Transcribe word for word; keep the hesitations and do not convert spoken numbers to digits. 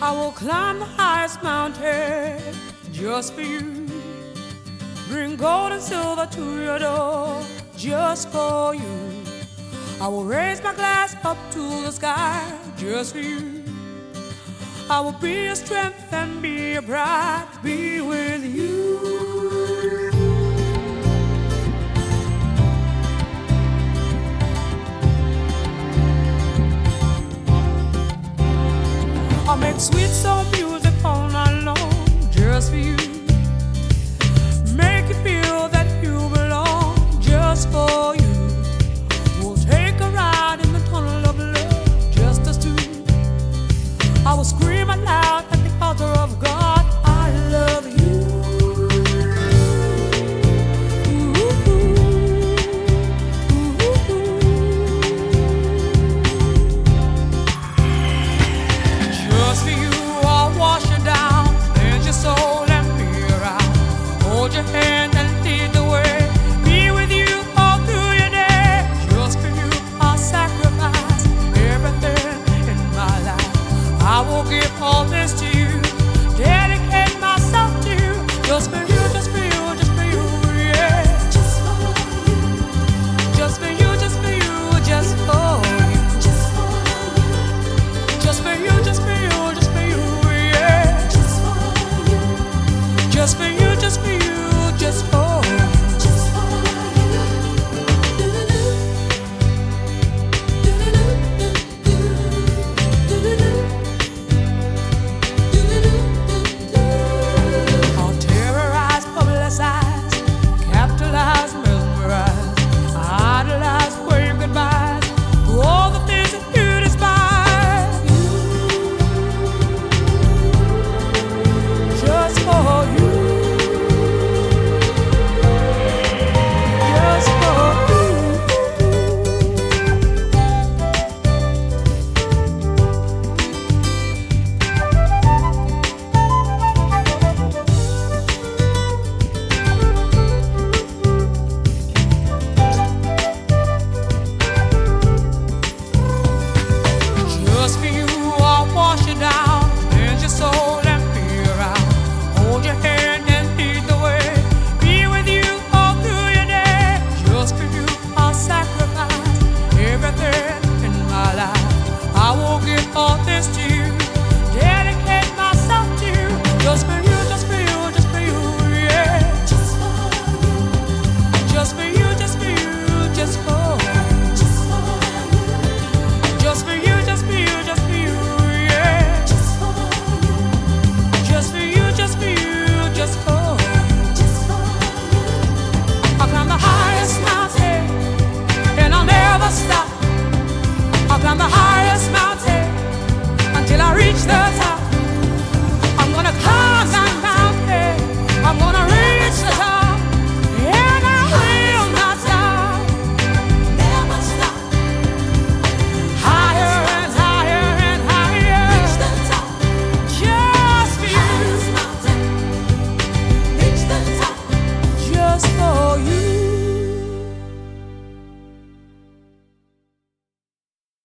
I will climb the highest mountain just for you. Bring gold and silver to your door just for you. I will raise my glass up to the sky just for you. I will be your strength and be your pride, be with you. I'll make sweet soul music all night long just for you. Make you feel that you belong just for you. We'll take a ride in the tunnel of love, just us two. I will scream out loud at the altar of God, I love you. Just for you, I'll wash you down, cleanse your soul and be around. Hold your hand and lead the way, be with you all through your day. Just for you, I'll sacrifice everything in my life. I will give all this to you, dedicate myself to you. Just for you, just for you, just for you, yeah. Just for you, just for you, just for you, just for you. Just for you, just for you, just for you, yeah. Just for you, just for you, just for you, just for you. Just for I'll terrorize, publicize, capitalize, mesmerize, idolize, wave goodbyes to all the things that you despise. Just for you, just for you. Just for you, I'll wash you down, cleanse your soul and be around. Hold your hand and lead the way, be with you all through your day. Just for you, I'll sacrifice everything in my life. I will give all this to you.